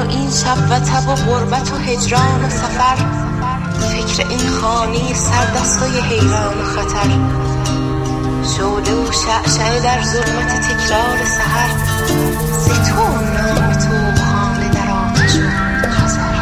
این شب و تب و غربت و هجران و سفر، فکر این خانه سردستای حیران و خطر، شعله و شعشعه در ظلمت تکرار سحر، ز تو نام تو خانه در آتش و خطر.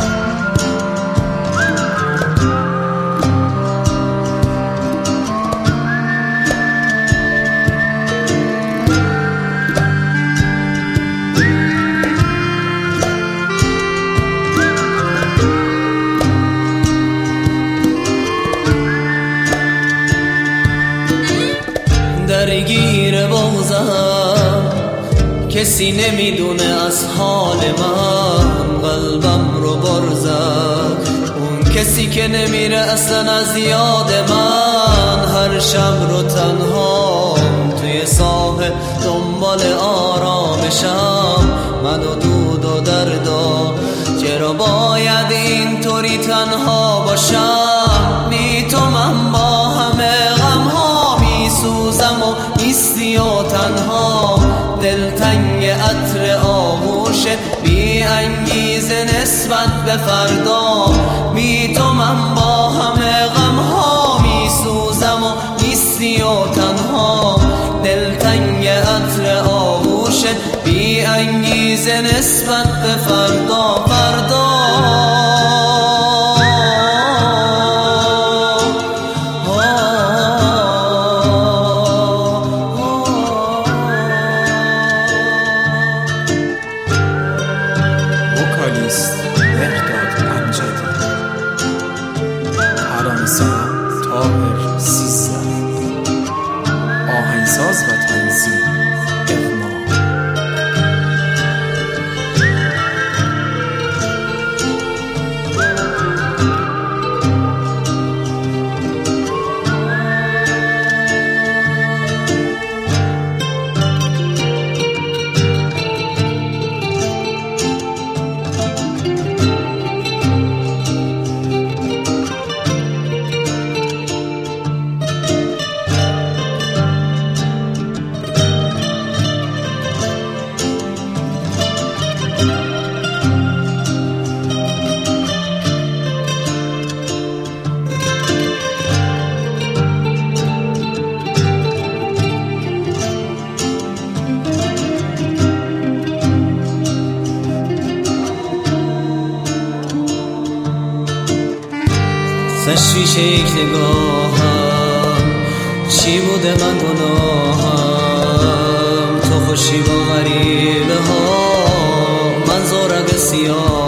درگیر بغضم کسی نمیدونه از حال من، قلبم رو برزد اون کسی که نمیره اصلا از یاد من. هر شب رو تنهام توی ساحل دنبال آرامشم، من و دود و دردا چرا باید اینطوری تنها باشم؟ من با همه غمها میسوزم و نیستی و تنها، دلتنگ عطر آغوش بی انگیزه نسبت به فردا. من با همه غمها میسوزم و نیستی و تنها، دلتنگ عطر آغوش بی انگیزه نسبت به فردا. وکالیست مهرداد امجدی، ترانه‌سرا طاهر 13، آهنگساز و تنظیم اغما. تشویش یک نگاهم چی بوده من گناهم؟ تو خوشی با غریبه ها، من زورق سیاه